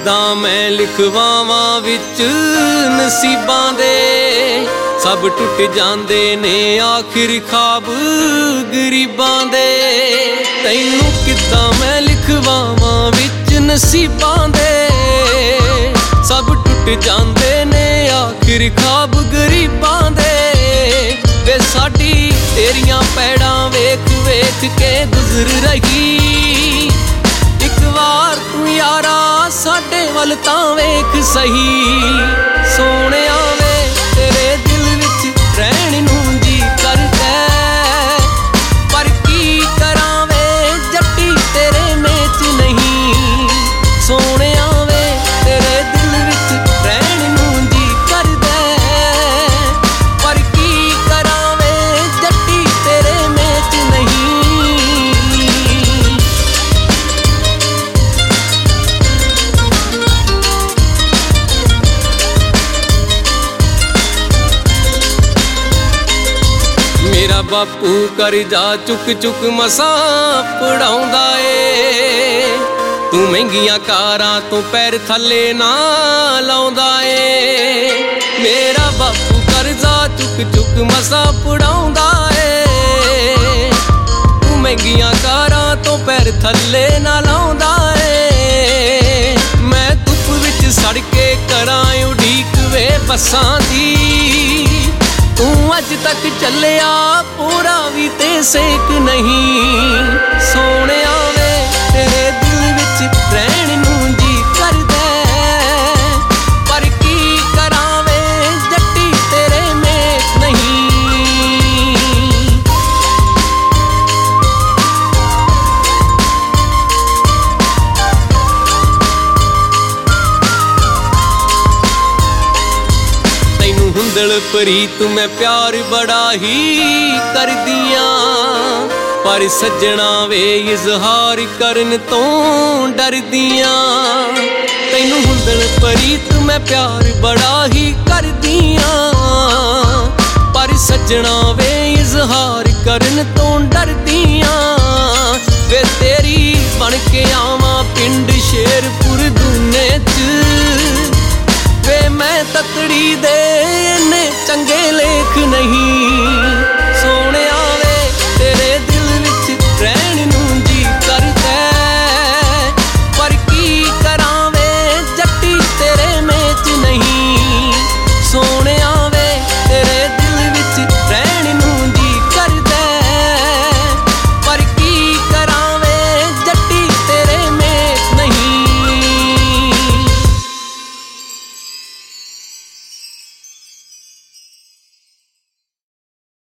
ਕਿੱਦਾਂ ਮੈਂ ਲਿਖਵਾਵਾਂ ਵਿੱਚ ਨਸੀਬਾਂ ਦੇ, ਸਭ ਟੁੱਟ ਜਾਂਦੇ ਨੇ ਆਖਿਰ ਖਾਬ ਗਰੀਬਾਂ ਦੇ। ਤੈਨੂੰ ਕਿੱਦਾਂ ਮੈਂ ਲਿਖਵਾਵਾਂ ਵਿੱਚ ਨਸੀਬਾਂ ਦੇ, ਸਭ ਟੁੱਟ ਜਾਂਦੇ ਨੇ ਆਖਿਰ ਖਾਬ ਗਰੀਬਾਂ ਦੇ। ਵੇ ਸਾਡੀ ਤੇਰੀਆਂ ਪੈੜਾਂ ਵੇਖ ਵੇਖ ਕੇ ਗੁਜ਼ਰ ਰਹੀ, ਇੱਕ ਵਾਰ ਤੂੰ ਯਾਰਾ ਸਾਡੇ ਵੱਲ ਤਾਂ ਵੇਖ ਸਹੀ। ਸੋਹਣਿਆ ਵੇ ਤੇਰੇ ਦਿਲ ਵਿੱਚ ਰਹਿਣ ਨੂੰ ਜੀ ਕਰਦਾ, ਪਰ ਕੀ ਕਰਾਂ ਵੇ ਜੱਟੀ ਤੇਰੇ ਮੇਚ ਨਹੀਂ। ਸੋਹਣਿਆ ਵੇ ਤੇਰੇ ਦਿਲ ਵਿੱਚ ਰਹਿਣ ਨੂੰ ਜੀ ਕਰਦਾ, ਪਰ ਕੀ ਕਰਾਂ ਵੇ ਜੱਟੀ ਤੇਰੇ ਮੇਚ ਨਹੀਂ। ਮੇਰਾ ਬਾਪੂ ਕਰਜ਼ਾ ਚੁੱਕ ਚੁੱਕ ਮਸਾਂ ਪੜਾਉਂਦਾ ਏ, ਤੂੰ ਮਹਿੰਗੀਆਂ ਕਾਰਾਂ ਤੋਂ ਪੈਰ ਥੱਲੇ ਨਾ ਲਾਉਂਦਾ ਏ। ਮੇਰਾ ਬਾਪੂ ਕਰਜ਼ਾ ਚੁੱਕ ਚੁੱਕ ਮਸਾਂ ਪੜਾਉਂਦਾ ਏ, ਤੂੰ ਮਹਿੰਗੀਆਂ ਕਾਰਾਂ ਤੋਂ ਪੈਰ ਥੱਲੇ ਨਾ ਲਾਉਂਦਾ ਏ। ਮੈਂ ਧੁੱਪ ਵਿੱਚ ਸੜ ਕੇ ਕਰਾਂ ਉਡੀਕ ਵੇ ਬੱਸਾਂ ਦੀ, ਤੂੰ ਅੱਜ ਤੱਕ ਚੱਲਿਆ ਪੂਰਾ ਵੀ ਤੇ ਸੇਕ ਨਹੀਂ। ਸੋਹਣਿਆ ਵੇ ਤੇਰੇ ਦਿਲ ਵਿੱਚ ਰਹਿਣ ਨੂੰ ਜੀ ਕਰਦਾ, ਪਰ ਕੀ ਕਰਾਂ ਵੇ ਜੱਟੀ ਤੇਰੇ ਮੇਚ ਨਹੀਂ। ਹੁੰਦਲ ਪ੍ਰੀਤ ਮੈਂ ਪਿਆਰ ਬੜਾ ਹੀ ਕਰਦੀਆਂ, ਪਰ ਸੱਜਣਾ ਵੇ ਇਜ਼ਹਾਰ ਕਰਨ ਤੋਂ ਡਰਦੀਆਂ। ਤੈਨੂੰ ਹੁੰਦਲ ਪ੍ਰੀਤ ਮੈਂ ਪਿਆਰ ਬੜਾ ਹੀ ਕਰਦੀਆਂ, ਪਰ ਸੱਜਣਾ ਵੇ ਇਜ਼ਹਾਰ ਕਰਨ ਤੋਂ ਡਰਦੀਆਂ।